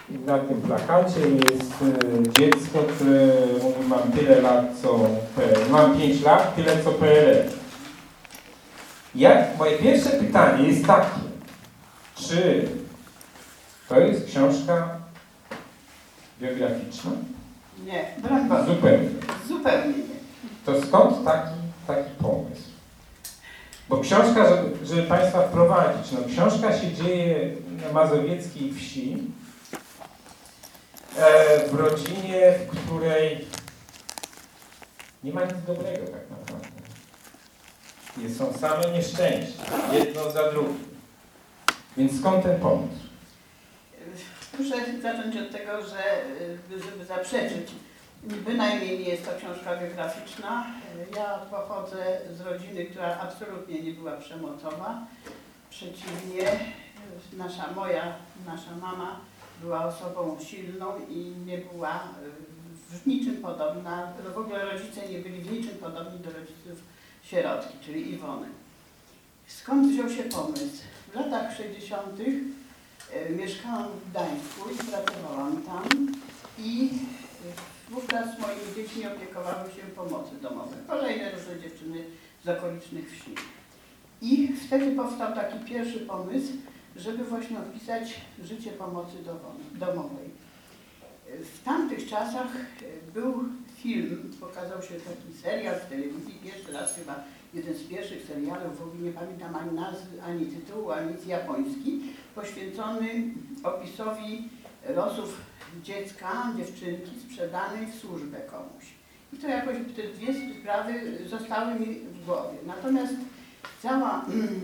Na tym plakacie jest dziecko, które mówi, mam tyle lat co PRL. Mam 5 lat, tyle co PRL. Moje pierwsze pytanie jest takie, czy to jest książka biograficzna? Nie, brawo. Zupełnie. Zupełnie nie. To skąd taki pomysł? Bo książka, żeby Państwa wprowadzić, no książka się dzieje na mazowieckiej wsi, w rodzinie, w której nie ma nic dobrego tak naprawdę. Są same nieszczęścia, jedno za drugim. Więc skąd ten pomysł? Muszę zacząć od tego, że żeby zaprzeczyć, bynajmniej nie jest to książka biograficzna. Ja pochodzę z rodziny, która absolutnie nie była przemocowa. Przeciwnie, nasza mama była osobą silną i nie była w niczym podobna, w ogóle rodzice nie byli w niczym podobni do rodziców sierotki, czyli Iwony. Skąd wziął się pomysł? W latach 60. mieszkałam w Gdańsku i pracowałam tam i wówczas moimi dziećmi opiekowały się pomocy domowe. Kolejne różne dziewczyny z okolicznych wsi. I wtedy powstał taki pierwszy pomysł, żeby właśnie opisać życie pomocy domowej. W tamtych czasach był film, pokazał się taki serial w telewizji, pierwszy raz chyba jeden z pierwszych serialów, w ogóle nie pamiętam ani nazwy, ani tytułu, ani jest japoński, poświęcony opisowi losów dziecka, dziewczynki sprzedanej w służbę komuś. I to jakoś te dwie sprawy zostały mi w głowie. Natomiast cała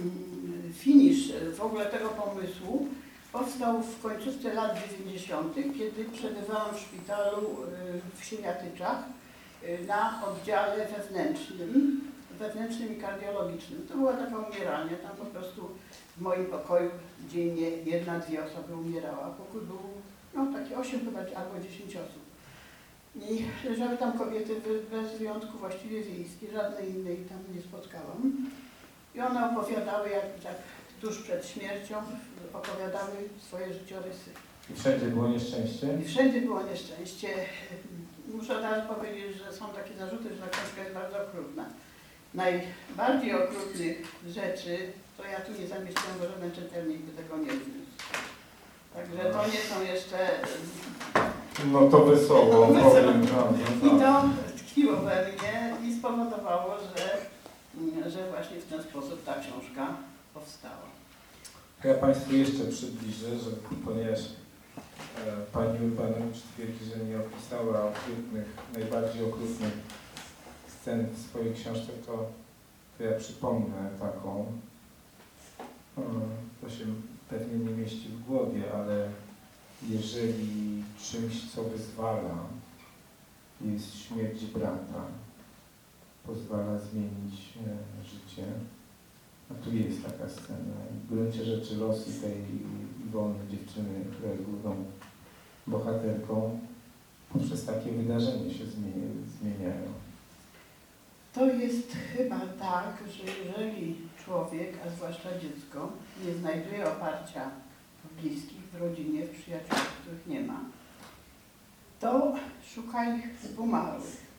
finisz w ogóle tego pomysłu powstał w końcówce lat 90., kiedy przebywałam w szpitalu w Siemiatyczach na oddziale wewnętrznym i kardiologicznym. To była taka umieralnia, tam po prostu w moim pokoju dziennie 1-2 osoby umierała. Pokój był taki 8 chyba albo 10 osób. I leżały tam kobiety bez wyjątku właściwie wiejskie, żadnej innej tam nie spotkałam. I one opowiadały, jak tak tuż przed śmiercią, opowiadały swoje życiorysy. I wszędzie było nieszczęście? I wszędzie było nieszczęście. Muszę od razu powiedzieć, że są takie zarzuty, że ta książka jest bardzo okrutna. Najbardziej okrutnych rzeczy, to ja tu nie zamieszczam, bo żaden czytelnik by tego nie zniósł. Także to nie są jeszcze... No to wesoło, powiem. I to tkwiło we mnie i spowodowało, że właśnie w ten sposób ta książka powstała. Ja Państwu jeszcze przybliżę, że ponieważ Pani Urbanowicz twierdzi, że nie opisała najbardziej okrutnych scen w swojej książce, to ja przypomnę taką. To się pewnie nie mieści w głowie, ale jeżeli czymś, co wyzwala, jest śmierć brata, pozwala zmienić życie, a tu jest taka scena. I w gruncie rzeczy losy tej Iwony, dziewczyny, która jest główną bohaterką, poprzez takie wydarzenie się zmieniają. To jest chyba tak, że jeżeli człowiek, a zwłaszcza dziecko, nie znajduje oparcia w bliskich, w rodzinie, w przyjaciołach, których nie ma, to szuka ich w umarłych.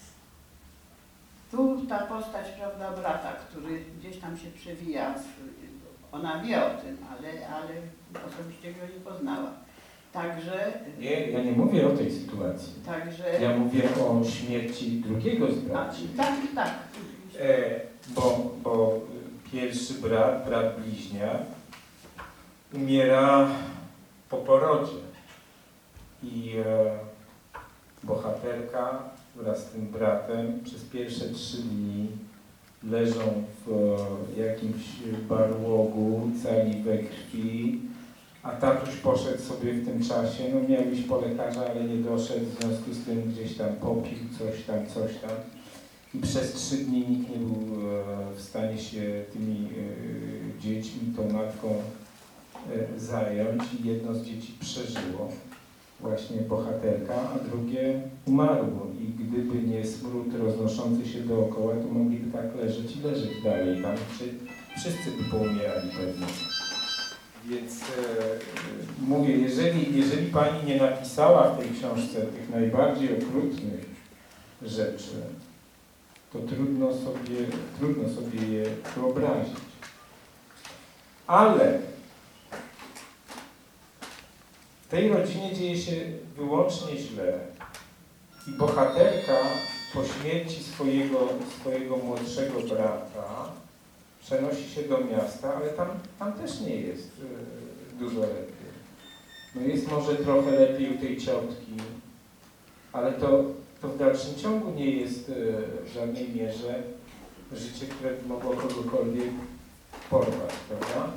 Tu ta postać, prawda, brata, który gdzieś tam się przewija, ona wie o tym, ale osobiście go nie poznała. Także... Nie, ja nie mówię o tej sytuacji. Także... Ja mówię o śmierci drugiego z braci. Tak. Bo pierwszy brat bliźniak, umiera po porodzie. I bohaterka wraz z tym bratem przez pierwsze 3 dni leżą w jakimś barłogu, cali we krwi, a tatuś poszedł sobie w tym czasie, miał iść po lekarza, ale nie doszedł, w związku z tym gdzieś tam popił, coś tam. I przez 3 dni nikt nie był w stanie się tymi dziećmi, tą matką zająć i jedno z dzieci przeżyło, właśnie bohaterka, a drugie umarło. I gdyby nie smród roznoszący się dookoła, to mogliby tak leżeć i leżeć dalej. Tam wszyscy by poumierali pewnie. Więc mówię, jeżeli pani nie napisała w tej książce tych najbardziej okrutnych rzeczy, to trudno sobie je wyobrazić. Ale w tej rodzinie dzieje się wyłącznie źle i bohaterka po śmierci swojego młodszego brata przenosi się do miasta, ale tam też nie jest dużo lepiej. No jest może trochę lepiej u tej ciotki, ale to w dalszym ciągu nie jest w żadnej mierze życie, które by mogło kogokolwiek porwać, prawda?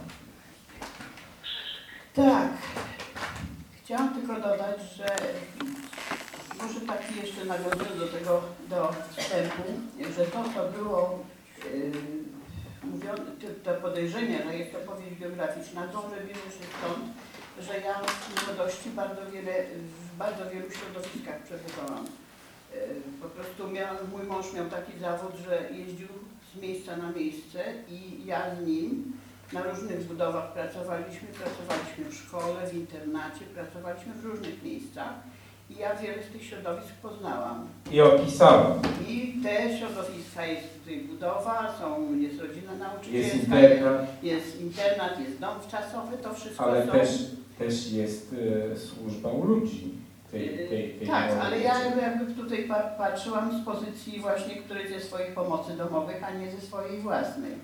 Tak. Chciałam tylko dodać, że może taki jeszcze nawiązując do wstępu, że to, co było mówione, to podejrzenie, że jest to powieść biograficzna, dobrze bierze się stąd, że ja w młodości w bardzo wielu środowiskach przebywałam. Po prostu mój mąż miał taki zawód, że jeździł z miejsca na miejsce i ja z nim na różnych budowach pracowaliśmy w szkole, w internacie, pracowaliśmy w różnych miejscach i ja wiele z tych środowisk poznałam. I opisałam. I te środowiska, jest tutaj budowa, jest rodzina nauczycielska, jest internat, jest dom wczasowy, to wszystko ale są... też jest służba u ludzi. Tak, ale ja jakby tutaj patrzyłam z pozycji właśnie której ze swoich pomocy domowych, a nie ze swojej własnej.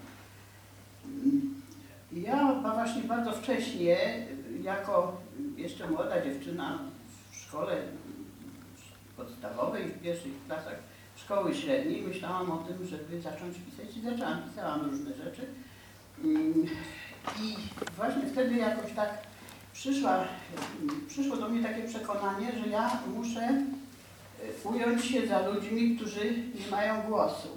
Ja właśnie bardzo wcześnie, jako jeszcze młoda dziewczyna w szkole podstawowej, w pierwszych klasach szkoły średniej, myślałam o tym, żeby zacząć pisać i pisałam różne rzeczy. I właśnie wtedy jakoś tak przyszło do mnie takie przekonanie, że ja muszę ująć się za ludźmi, którzy nie mają głosu.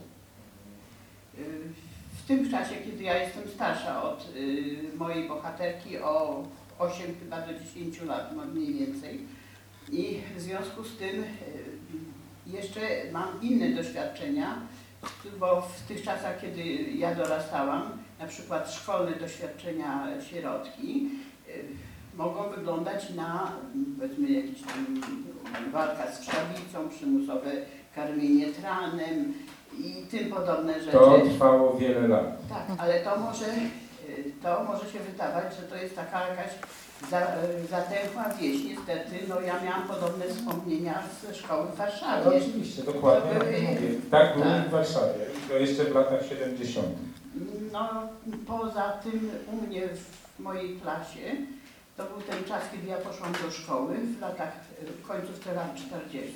W tym czasie, kiedy ja jestem starsza od mojej bohaterki o 8 chyba do 10 lat, mniej więcej. I w związku z tym jeszcze mam inne doświadczenia, bo w tych czasach, kiedy ja dorastałam, na przykład szkolne doświadczenia sierotki, mogą wyglądać na, powiedzmy, jakiś tam walka z trzawicą, przymusowe karmienie tranem i tym podobne rzeczy. To trwało wiele lat. Tak, ale to może się wydawać, że to jest taka jakaś zatęchła wieś. Niestety, no ja miałam podobne wspomnienia ze szkoły w Warszawie. No, oczywiście, dokładnie. Tak było w Warszawie. I to jeszcze w latach 70. No, poza tym u mnie w mojej klasie, to był ten czas, kiedy ja poszłam do szkoły, w końcówce lat 40.,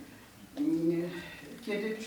kiedy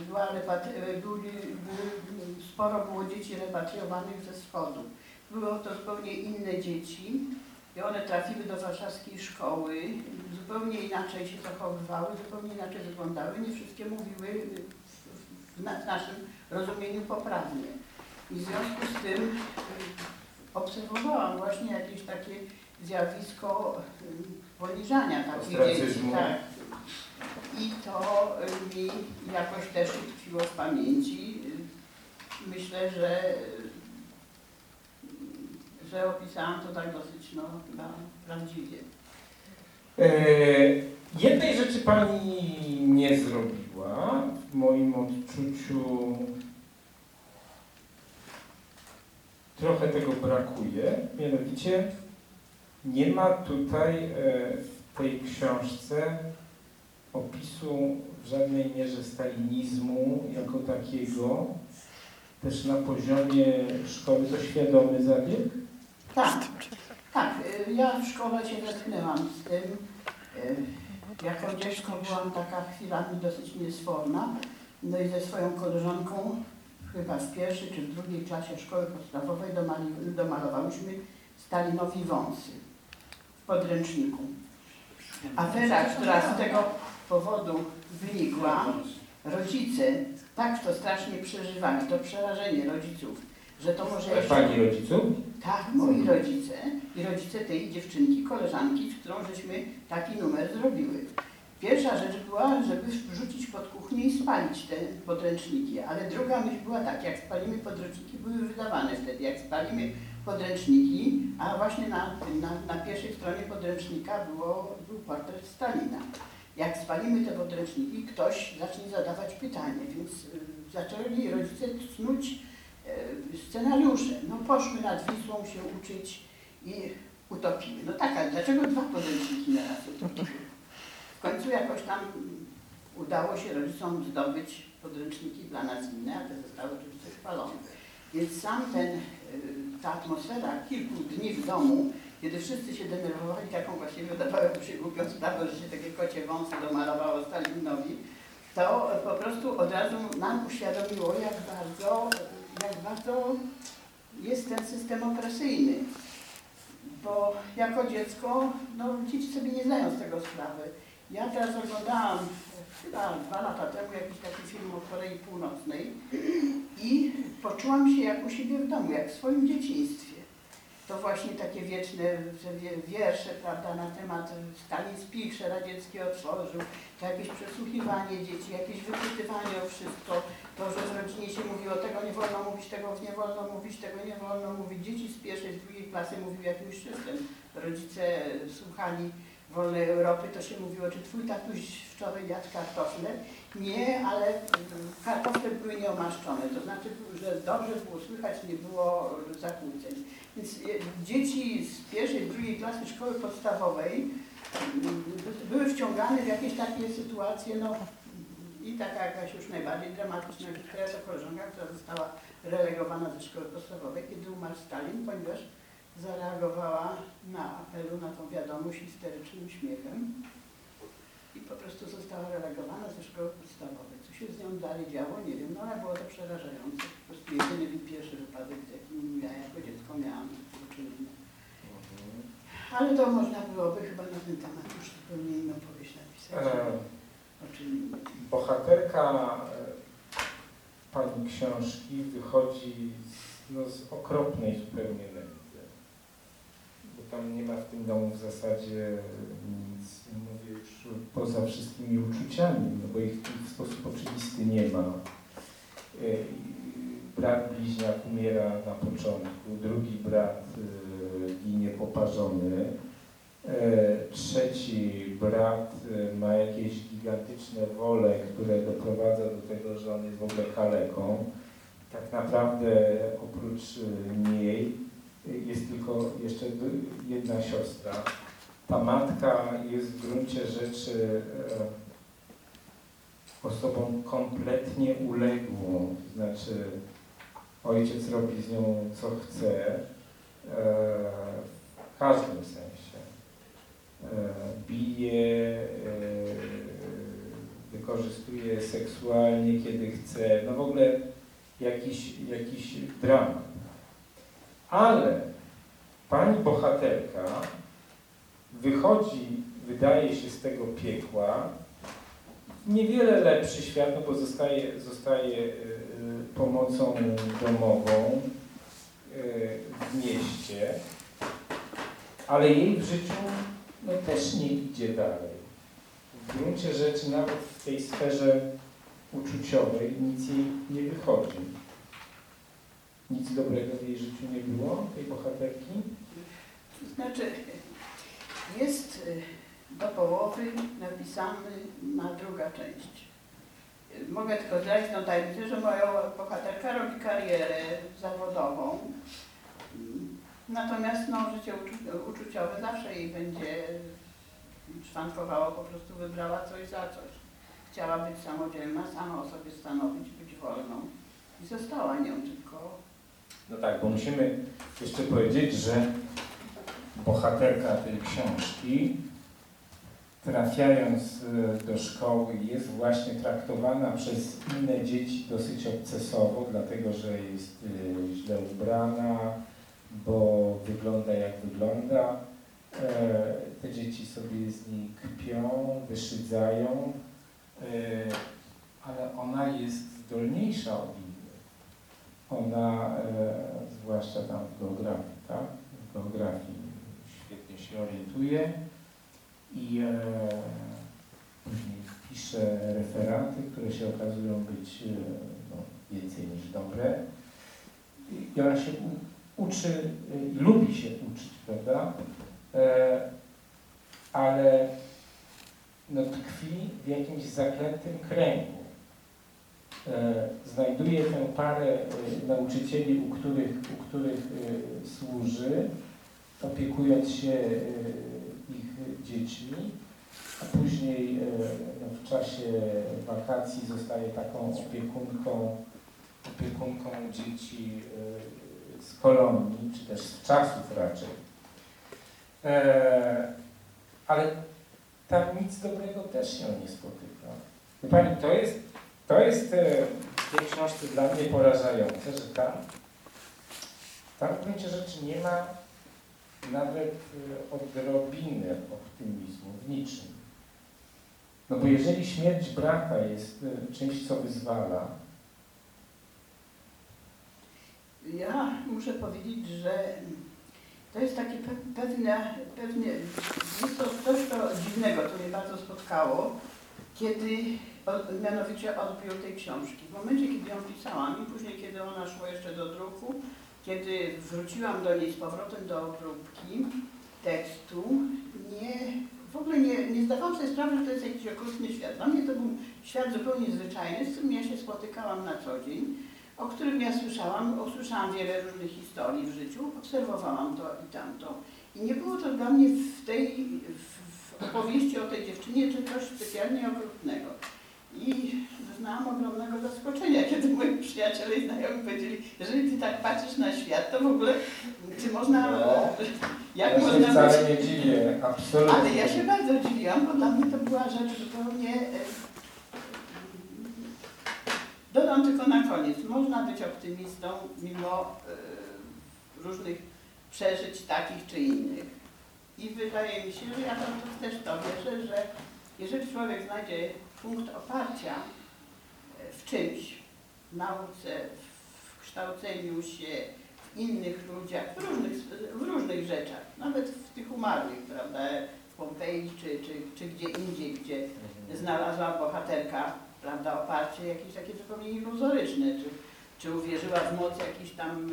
sporo było dzieci repatriowanych ze wschodu. Było to zupełnie inne dzieci i one trafiły do warszawskiej szkoły, zupełnie inaczej się zachowywały, zupełnie inaczej wyglądały, nie wszystkie mówiły w naszym rozumieniu poprawnie. I w związku z tym obserwowałam właśnie jakieś takie zjawisko poniżania takich dzieci. Tak. I to mi jakoś też utkwiło w pamięci. Myślę, że opisałam to tak dosyć chyba prawdziwie. Jednej rzeczy pani nie zrobiła, w moim odczuciu trochę tego brakuje, mianowicie nie ma tutaj w tej książce opisu w żadnej mierze stalinizmu jako takiego, też na poziomie szkoły. To świadomy zabieg? Tak, tak. Ja w szkole się zetknęłam z tym. Jako dziecko byłam taka chwilami dosyć niesforna. No i ze swoją koleżanką chyba w pierwszej czy w drugiej klasie szkoły podstawowej domalowałyśmy Stalinowi wąsy w podręczniku. Afera, która z tego powodu wynikła, rodzice tak to strasznie przeżywali, to przerażenie rodziców, że to może jeszcze... Pani rodziców? Tak, moi rodzice i rodzice tej dziewczynki, koleżanki, z którą żeśmy taki numer zrobiły. Pierwsza rzecz była, żeby wrzucić pod kuchnię i spalić te podręczniki, ale druga myśl była tak, jak spalimy podręczniki, były wydawane wtedy, jak spalimy podręczniki, a właśnie na pierwszej stronie podręcznika był portret Stalina. Jak spalimy te podręczniki, ktoś zacznie zadawać pytanie, więc zaczęli rodzice snuć scenariusze. No poszły nad Wisłą się uczyć i utopiły. No tak, ale dlaczego 2 podręczniki na raz utopiły? W końcu jakoś tam udało się rodzicom zdobyć podręczniki dla nas inne, a te zostały oczywiście spalone. Więc ta atmosfera kilku dni w domu, kiedy wszyscy się denerwowali taką właściwie wydawałoby się głupią sprawę, że się takie kocie wąsy domalowało Stalinowi, to po prostu od razu nam uświadomiło, jak bardzo jest ten system opresyjny. Bo jako dziecko, no dzieci sobie nie zdają z tego sprawy. Ja teraz oglądałam chyba 2 lata temu jakiś taki film o Korei Północnej i poczułam się jak u siebie w domu, jak w swoim dzieciństwie. To właśnie takie wieczne wiersze, prawda, na temat Stalin spilcze radzieckie otworzył, to jakieś przesłuchiwanie dzieci, jakieś wypytywanie o wszystko, to, że w rodzinie się mówiło, tego nie wolno mówić, tego nie wolno mówić, tego nie wolno mówić. Dzieci z pierwszej, z drugiej klasy mówiły jakimś czystym. Rodzice słuchali Wolnej Europy, to się mówiło, czy twój tatuś wczoraj jadł kartofle? Nie, ale kartofle były nieomaszczone, to znaczy, że dobrze było słychać, nie było zakłóceń. Więc dzieci z pierwszej, drugiej klasy szkoły podstawowej były wciągane w jakieś takie sytuacje, no i taka jakaś już najbardziej dramatyczna historia to koleżanka, która została relegowana ze szkoły podstawowej, kiedy umarł Stalin, ponieważ zareagowała na apelu na tą wiadomość histerycznym śmiechem i po prostu została relegowana ze szkoły podstawowej. Co się z nią dalej działo, nie wiem, no ale było to przerażające. Po prostu jedyny pierwszy wypadek, z jakim ja jako dziecko miałam do czynienia. Ale to można byłoby chyba na ten temat już zupełnie inną powieść napisać. O czym innym. Bohaterka pani książki wychodzi z okropnej zupełnie nędzy. Tam nie ma w tym domu w zasadzie nic, mówię już poza wszystkimi uczuciami, no bo ich w sposób oczywisty nie ma. Brat bliźniak umiera na początku, drugi brat ginie poparzony, trzeci brat ma jakieś gigantyczne wole, które doprowadza do tego, że on jest w ogóle kaleką. Tak naprawdę oprócz niej jest tylko jeszcze jedna siostra. Ta matka jest w gruncie rzeczy osobą kompletnie uległą, to znaczy ojciec robi z nią co chce, w każdym sensie. Bije, wykorzystuje seksualnie, kiedy chce, no w ogóle jakiś dramat. Ale pani bohaterka wychodzi, wydaje się, z tego piekła niewiele lepszy świat, no bo zostaje pomocą domową w mieście, ale jej w życiu no, też nie idzie dalej. W gruncie rzeczy nawet w tej sferze uczuciowej nic jej nie wychodzi. Nic dobrego w jej życiu nie było, tej bohaterki? To znaczy, jest do połowy napisana druga część. Mogę tylko zdradzić tą tajemnicę, że moja bohaterka robi karierę zawodową. Natomiast no, życie uczuciowe zawsze jej będzie szwankowało, po prostu wybrała coś za coś. Chciała być samodzielna, sama o sobie stanowić, być wolną i została nią tylko. No tak, bo musimy jeszcze powiedzieć, że bohaterka tej książki, trafiając do szkoły, jest właśnie traktowana przez inne dzieci dosyć obcesowo, dlatego że jest źle ubrana, bo wygląda jak wygląda. Te dzieci sobie z niej kpią, wyszydzają, ale ona jest zdolniejsza od innych. Ona, zwłaszcza tam w geografii, tak? W geografii świetnie się orientuje i później pisze referaty, które się okazują być no, więcej niż dobre. I ona się uczy, lubi się uczyć, prawda? Ale no, tkwi w jakimś zaklętym kręgu. Znajduje tę parę nauczycieli, u których służy, opiekując się ich dziećmi, a później no, w czasie wakacji zostaje taką opiekunką dzieci z kolonii, czy też z czasów raczej. Ale tam nic dobrego też się nie spotyka. Wie Pani, to jest w tej książce dla mnie porażające, że tam w gruncie rzeczy nie ma nawet odrobiny optymizmu w niczym. No bo jeżeli śmierć brata jest czymś, co wyzwala. Ja muszę powiedzieć, że to jest takie pewne jest to coś dziwnego, co mnie bardzo spotkało, kiedy mianowicie odbiór tej książki. W momencie, kiedy ją pisałam i później, kiedy ona szła jeszcze do druku, kiedy wróciłam do niej z powrotem do obróbki tekstu, w ogóle nie zdawałam sobie sprawy, że to jest jakiś okrutny świat. Dla mnie to był świat zupełnie zwyczajny, z którym ja się spotykałam na co dzień, o którym ja usłyszałam wiele różnych historii w życiu, obserwowałam to i tamto. I nie było to dla mnie w opowieści o tej dziewczynie coś specjalnie okrutnego. I doznałam ogromnego zaskoczenia, kiedy moi przyjaciele i znajomi powiedzieli, jeżeli ty tak patrzysz na świat, to w ogóle czy można... No, jak ja można się wcale nie dziwię, absolutnie. Ale ja się bardzo dziwiłam, bo dla mnie to była rzecz zupełnie... Dodam tylko na koniec, można być optymistą mimo różnych przeżyć takich czy innych. I wydaje mi się, że ja też to wierzę, że jeżeli człowiek znajdzie punkt oparcia w czymś, w nauce, w kształceniu się, w innych ludziach, w różnych rzeczach, nawet w tych umarłych, prawda, w Pompeji czy gdzie indziej, gdzie znalazła bohaterka, prawda, oparcie jakieś takie zupełnie iluzoryczne, czy uwierzyła w moc jakichś tam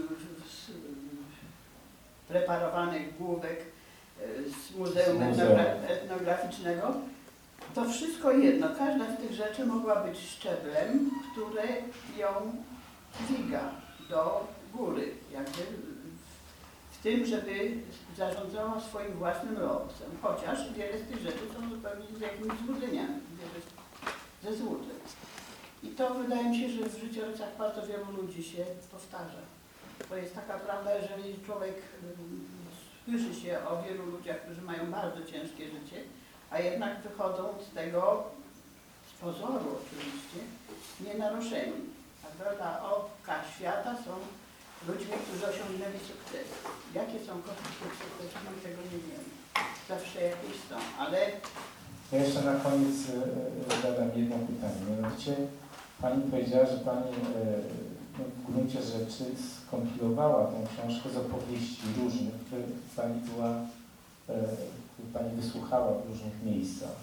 preparowanych główek z Muzeum Etnograficznego, to wszystko jedno, każda z tych rzeczy mogła być szczeblem, który ją dźwiga do góry, jakby w tym, żeby zarządzała swoim własnym losem, chociaż wiele z tych rzeczy są zupełnie z jakimiś złudzeniami, ze złudzeń. I to wydaje mi się, że w życiorysach bardzo wielu ludzi się powtarza. To jest taka prawda, jeżeli człowiek słyszy się o wielu ludziach, którzy mają bardzo ciężkie życie, a jednak wychodzą z tego, z pozoru oczywiście, nienaruszeni. A dla oka świata są ludźmi, którzy osiągnęli sukces. Jakie są koszty tych sukcesów, my tego nie wiemy. Zawsze jakieś są, ale... Ja jeszcze na koniec zadam jedno pytanie. Mianowicie Pani powiedziała, że Pani w gruncie rzeczy skompilowała tę książkę z opowieści różnych, które Pani wysłuchała w różnych miejscach.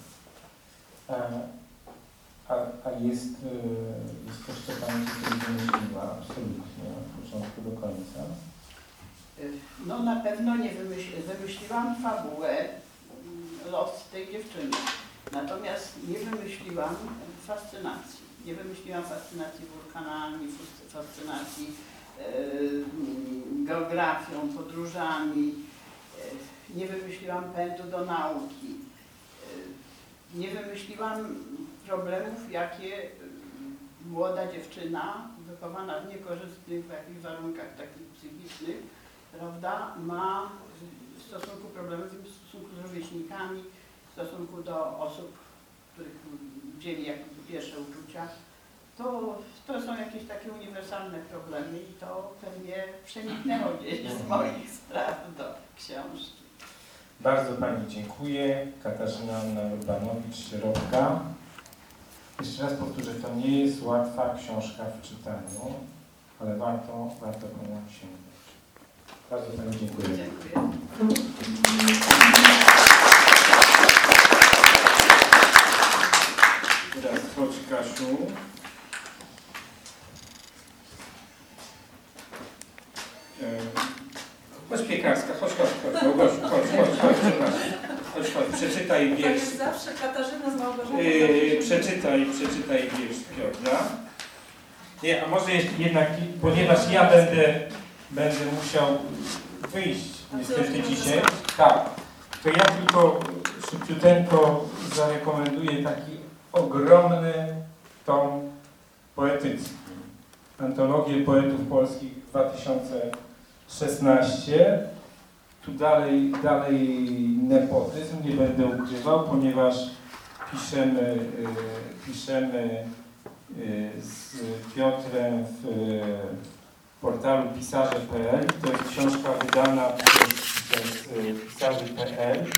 A jest coś, co Pani tutaj wymyśliła absolutnie od początku do końca? No na pewno nie wymyśliłam fabułę, los tej dziewczyny. Natomiast nie wymyśliłam fascynacji. Nie wymyśliłam fascynacji wulkanami, fascynacji geografią, podróżami. Nie wymyśliłam pędu do nauki. Nie wymyśliłam problemów, jakie młoda dziewczyna, wychowana w niekorzystnych w jakichś warunkach takich psychicznych, prawda, ma w stosunku problemów, w stosunku z rówieśnikami, w stosunku do osób, których dzieli jakby pierwsze uczucia. To są jakieś takie uniwersalne problemy i to pewnie przeniknęło gdzieś z moich spraw do książki. Bardzo Pani dziękuję. Katarzyna Anna Urbanowicz, Środka. Jeszcze raz powtórzę, to nie jest łatwa książka w czytaniu, ale warto po nią sięgnąć. Bardzo Pani dziękuję. Dziękuję. Teraz chodź, Kasiu. zawsze Katarzyna z Małgorzatą. Przeczytaj wiersz Piotra. Nie, a może jednak, ponieważ ja będę musiał wyjść niestety dzisiaj. Tak, to ja tylko szybciuteńko zarekomenduję taki ogromny tom poetycki. Antologię Poetów Polskich 2016. Tu dalej nepotyzm, nie będę ukrywał, ponieważ piszemy z Piotrem w portalu pisarze.pl. To jest książka wydana przez pisarzy.pl.